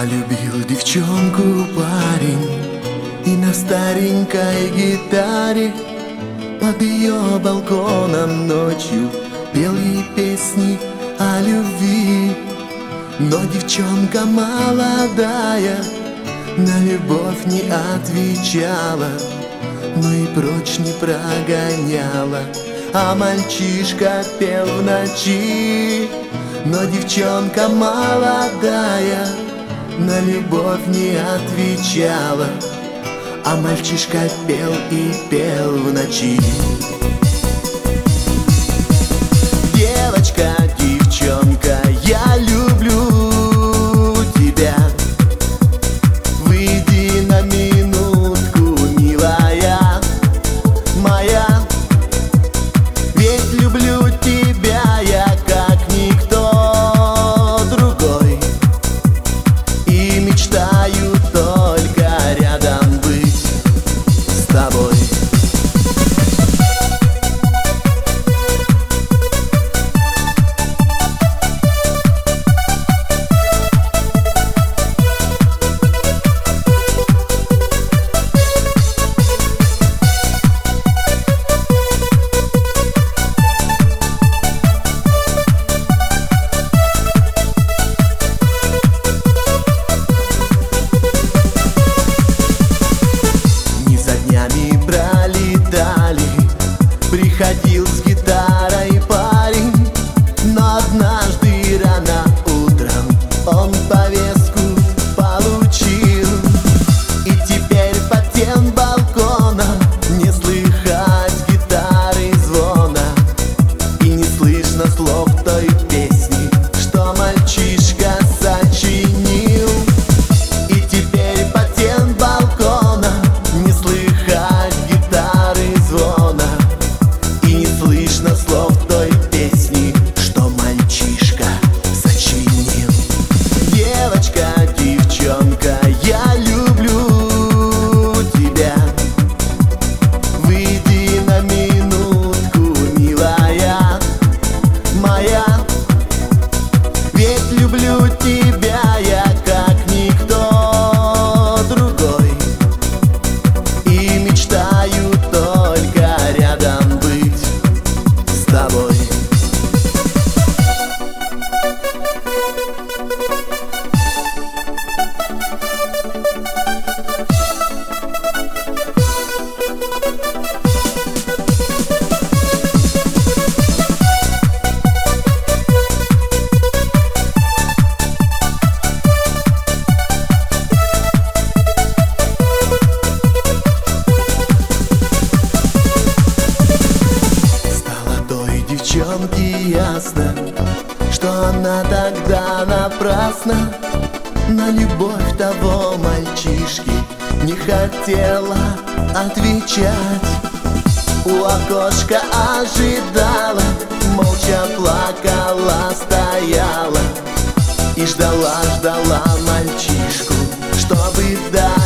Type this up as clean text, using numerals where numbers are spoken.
Полюбил девчонку парень, и на старенькой гитаре под ее балконом ночью пел ей песни о любви. Но девчонка молодая на любовь не отвечала, но и прочь не прогоняла. А мальчишка пел в ночи, но девчонка молодая на любовь не отвечала. А мальчишка пел и пел в ночи. Девочка, девчонка, я люблю тебя. Выйди на минутку, милая моя. Ведь люблю тебя я как никто другой, и мечтаю только рядом быть с тобой. Приходил с гитарой парень, но однажды рано утром он повестку получил. И теперь под тем балконом не слыхать гитары звона, и не слышно слов той песни, что мальчишка сочинил. И теперь под тем балконом не слыхать гитары звона, слышно слов той песни, что мальчишка сочинил. Девочка, девчонка, я люблю тебя. Выйди на минутку, милая моя. Ведь люблю тебя я как никто другой, и мечтаю только рядом быть с тобой. Девчонке ясно, что она тогда напрасно на любовь того мальчишки не хотела отвечать. У окошка ожидала, молча плакала, стояла и ждала, ждала мальчишку, чтобы дать